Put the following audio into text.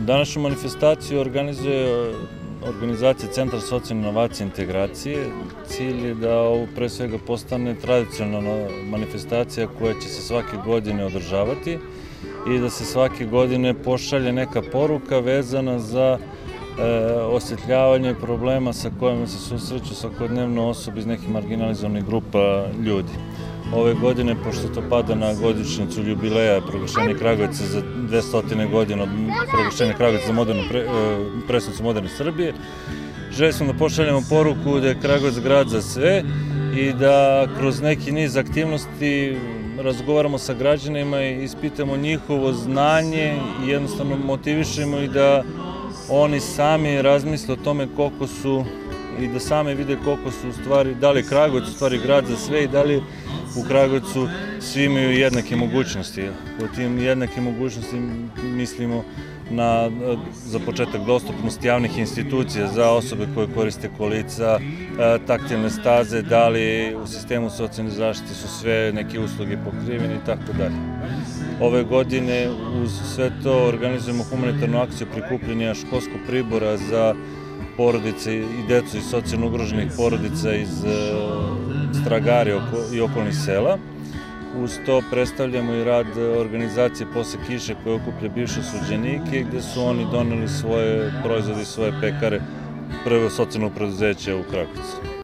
Današnju manifestaciju organizuje organizacija Centar socijalne inovacije i integracije. Cilj je da ovo pre svega postane tradicionalna manifestacija koja će se svake godine održavati i da se svake godine pošalje neka poruka vezana za osvetljavanje problema sa kojima se susreću svakodnevno osobe iz nekih marginalizovanih grupa ljudi. Ove godine, pošto to pada na godišnjicu jubileja proglašenja Kragujevca za 200 godina od proglašenja Kragujevca za prestonicu moderne Srbije, željeli smo da pošaljemo poruku da je Kragujevac grad za sve i da kroz neki niz aktivnosti razgovaramo sa građanima i ispitamo njihovo znanje i jednostavno motivišemo i da oni sami razmisle o tome koliko su i da sami vide koliko su u stvari, da li je Kragujevac u stvari grad za sve i da li u Kragujevcu svi imaju jednake mogućnosti. Po tim jednake mogućnosti mislimo na, za početak, dostupnost javnih institucija za osobe koje koriste kolica, taktilne staze, da li u sistemu socijalne zaštite su sve neke usluge pokrivene i tako dalje. Ove godine uz sve to organizujemo humanitarnu akciju prikupljanja školskog pribora za porodice i decu iz socijalno ugroženih porodica iz Stragari i okolnih sela. Uz to predstavljamo i rad organizacije Posle kiše koja okuplja bivše osuđenike, gde su oni doneli svoje proizvode i svoje pekare prvo socijalno preduzeće u Kragujevcu.